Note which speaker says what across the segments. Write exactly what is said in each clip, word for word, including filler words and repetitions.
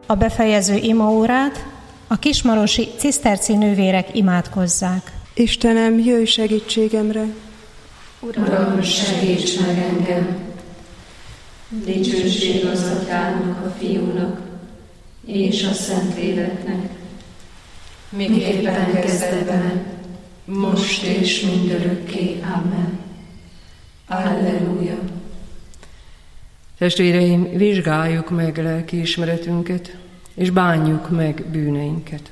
Speaker 1: a befejező imaórát a kismarosi ciszterci nővérek imádkozzák.
Speaker 2: Istenem, jöjj segítségemre!
Speaker 3: Uram, segíts meg engem! Dicsőség az Atyának, a Fiúnak és a Szentléleknek, miképpen kezdetben, most és mindörökké. Amen. Alleluja!
Speaker 4: Testvéreim, vizsgáljuk meg lelkiismeretünket, és bánjuk meg bűneinket.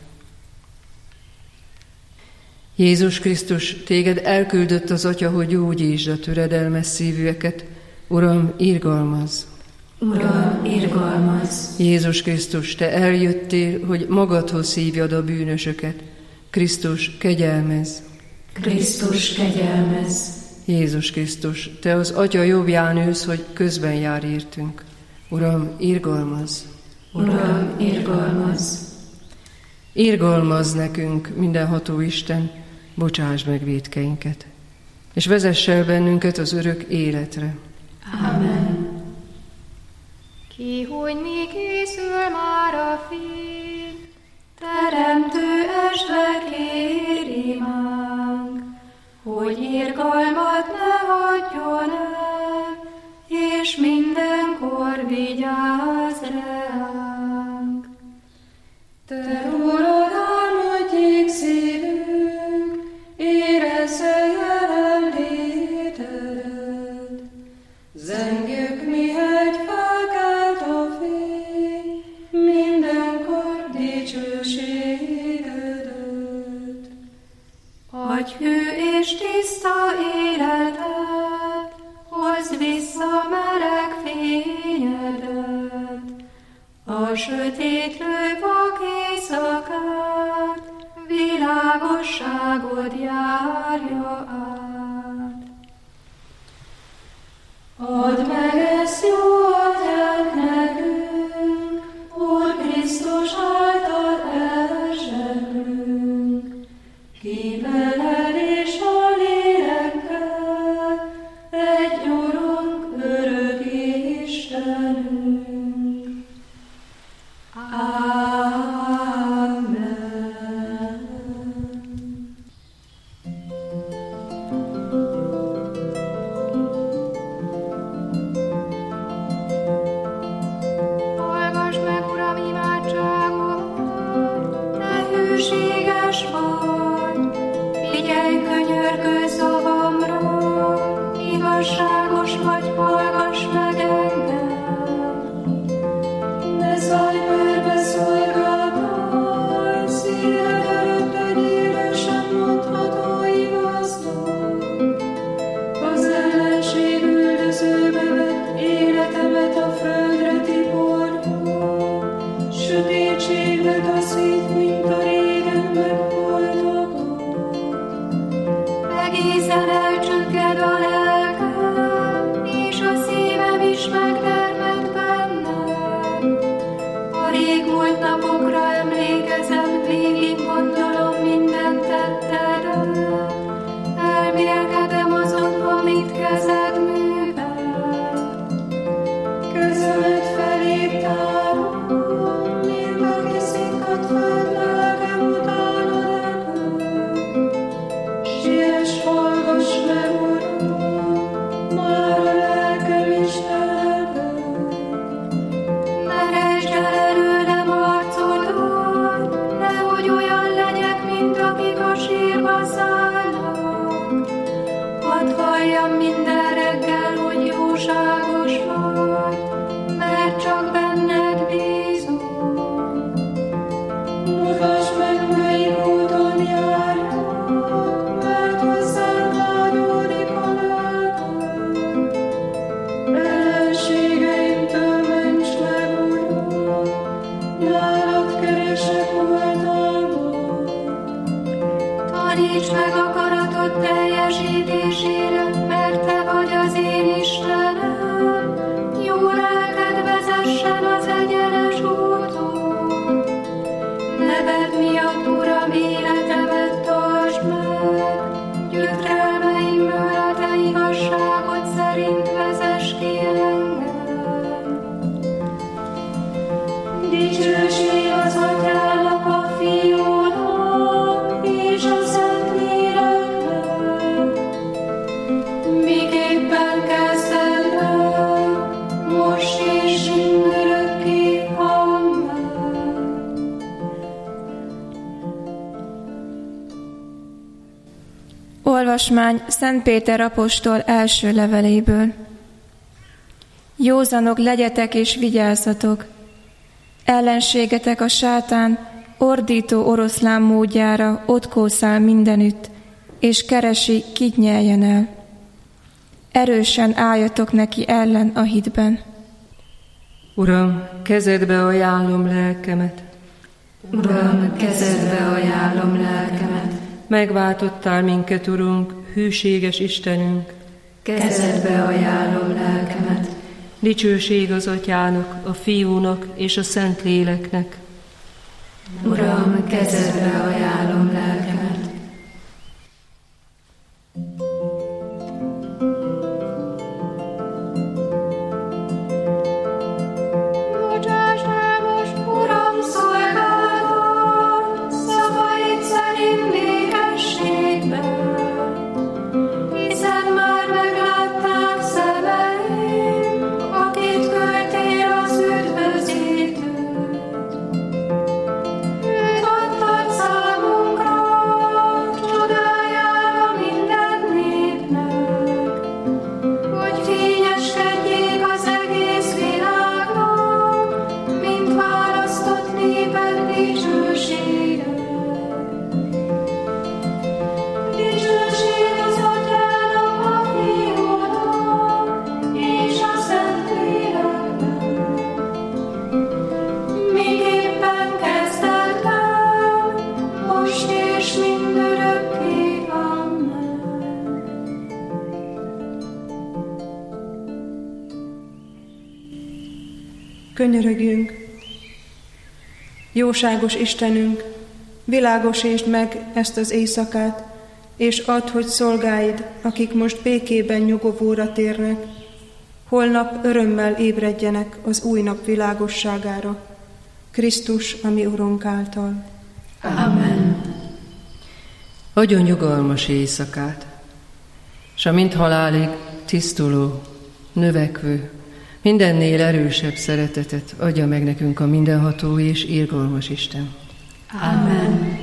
Speaker 4: Jézus Krisztus, téged elküldött az Atya, hogy gyógyítsd a töredelmes szívűeket. Uram, irgalmazz!
Speaker 3: Uram, irgalmazz!
Speaker 4: Jézus Krisztus, te eljöttél, hogy magadhoz hívjad a bűnösöket. Krisztus, kegyelmezz!
Speaker 3: Krisztus, kegyelmezz!
Speaker 4: Jézus Krisztus, te az Atya jobbján ülsz, hogy közben jár értünk. Uram, irgalmazz!
Speaker 3: Uram, irgalmazz!
Speaker 4: Irgalmazz nekünk, mindenható Isten, bocsáss meg vétkeinket, és vezess el bennünket az örök életre.
Speaker 3: Amen.
Speaker 5: Ki, hogy mi készül már a fény,
Speaker 3: Teremtő esve kér imánk, hogy irgalmat ne hagyjon el, és mindenkor vigyázz ránk. Te rólad álmodjék szívünk, érezze jelenlétedet. Zengjük, mihegy felkelt a fény, mindenkor dicsőségedet. Adj hű és tiszta életet, hozd vissza meleg fényedet, a sötétlő vak éjszakát, világosságod járja át. Add meg ezt jó Atyánk nekünk, Úr Krisztus által elzseblünk, ki veled és a lélekkel, egy Urunk, örök Istenünk. Amen.
Speaker 5: hallgass meg, Uram, imádságomat, te hűséges vagy, figyelj könyörgő szavamra, igazságos vagy, hallgass meg engem.
Speaker 3: Ne szállj körbe szolgáltály, szíved előtt egy élesen mondható igaznak. Az ellenség üldözőbe vett életemet a földre tiporja, sötétségbe taszít, mint a régen megholtakat.
Speaker 5: Egészen elcsökked a lelkem, és a szívem is megtermett bennem. A régmúlt napokra emlékezem, végig gondolom minden tettedet. Elmélkedem azon, amit kezed művel.
Speaker 3: Kezemet felé tárom, mint aki szikkat fel, lelkem utána repül. Siess, hallgass meg, Uram, már a lelkem is elebben.
Speaker 5: Meresd el előlem arcodat, nehogy olyan legyek, mint akik a sírba szállnak. Hadd halljam minden reggel, hogy jóságos vagy, mert csak benned bízom.
Speaker 3: Mutasd meg, melyik úton járjak, mert hozzád vágyódik a lelkem. Ellenségeimtől ments meg, Uram, nálad keresek oltalmat.
Speaker 5: Taníts meg akaratod teljesítésére, mert te vagy az én Istenem. Jó lelked vezessen az egyenes úton. Neved miatt, Uram, életemet tartsd meg. Gyötrelmeimből a te igazságod szerint vezess ki engem.
Speaker 3: Dicsőség az Atyának, a Fiúnak és a Szentléleknek, miképpen kezdetben, most és mindörökké. Amen.
Speaker 6: Olvasmány Szent Péter apostol első leveléből. Józanok legyetek és vigyázzatok! Ellenségetek a sátán ordító oroszlán módjára ott kószál mindenütt, és keresi, kit nyeljen el. Erősen álljatok neki ellen a hitben.
Speaker 4: Uram, kezedbe ajánlom lelkemet.
Speaker 5: Uram, kezedbe ajánlom lelkemet.
Speaker 4: Megváltottál minket, Urunk, hűséges Istenünk.
Speaker 5: Kezedbe ajánlom lelkemet.
Speaker 4: Dicsőség az Atyának, a Fiúnak és a Szentléleknek.
Speaker 5: Uram, kezedbe ajánlom lelkemet.
Speaker 3: Bocsáss el most, Uram, szolgálatot, szavaid szerint békességben, hiszen már meglátták szemeim, akit küldtél az üdvözítőt. Őt adtad számunkra, csodájára minden népnek, hogy fényeskedjék az egész világnak, mint választott néped dicsősége. Dicsőség az Atyának, a Fiúnak és a Szentléleknek, miképpen kezdetben, most és mindörökké. Amen.
Speaker 2: Könyörögjünk! Jóságos Istenünk, világosítsd meg ezt az éjszakát, és add, hogy szolgáid, akik most békében nyugovóra térnek, holnap örömmel ébredjenek az új nap világosságára, Krisztus, a mi Urunk által.
Speaker 5: Amen.
Speaker 4: Adjon nyugalmas éjszakát, s a mint halálig tisztuló, növekvő, mindennél erősebb szeretetet adja meg nekünk a mindenható és irgalmas Isten.
Speaker 5: Amen.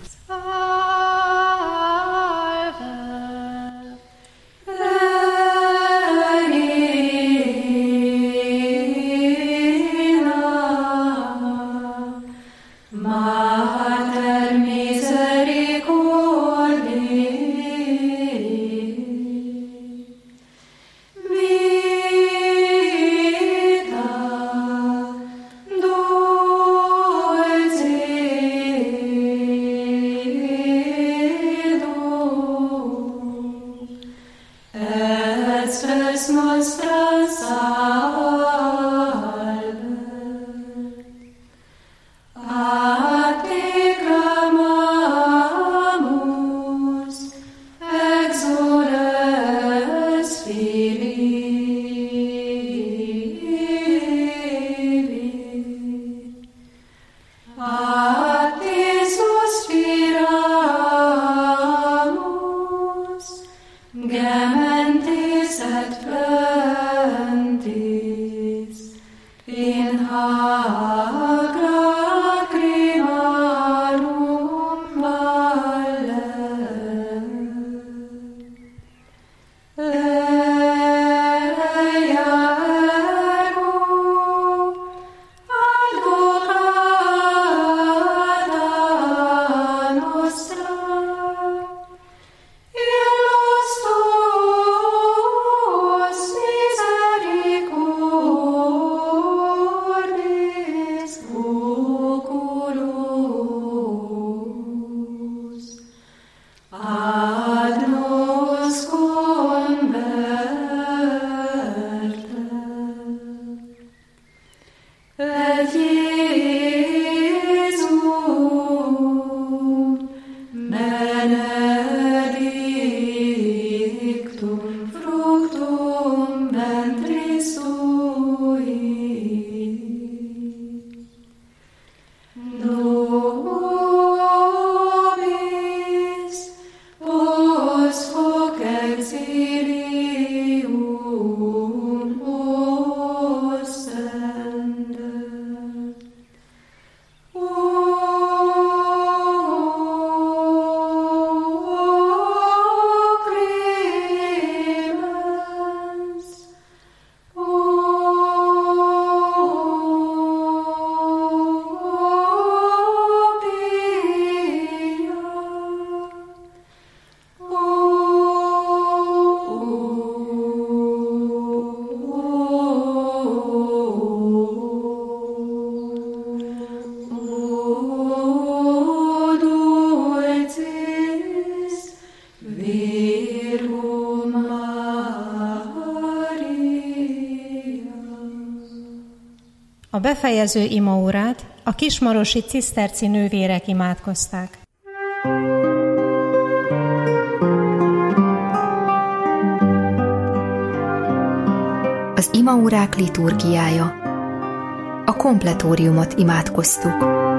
Speaker 3: Mater misericordiae, vita dulcis
Speaker 1: A befejező imaórát a kismarosi ciszterci nővérek imádkozták.
Speaker 7: Az imaórák liturgiája. A kompletóriumot imádkoztuk.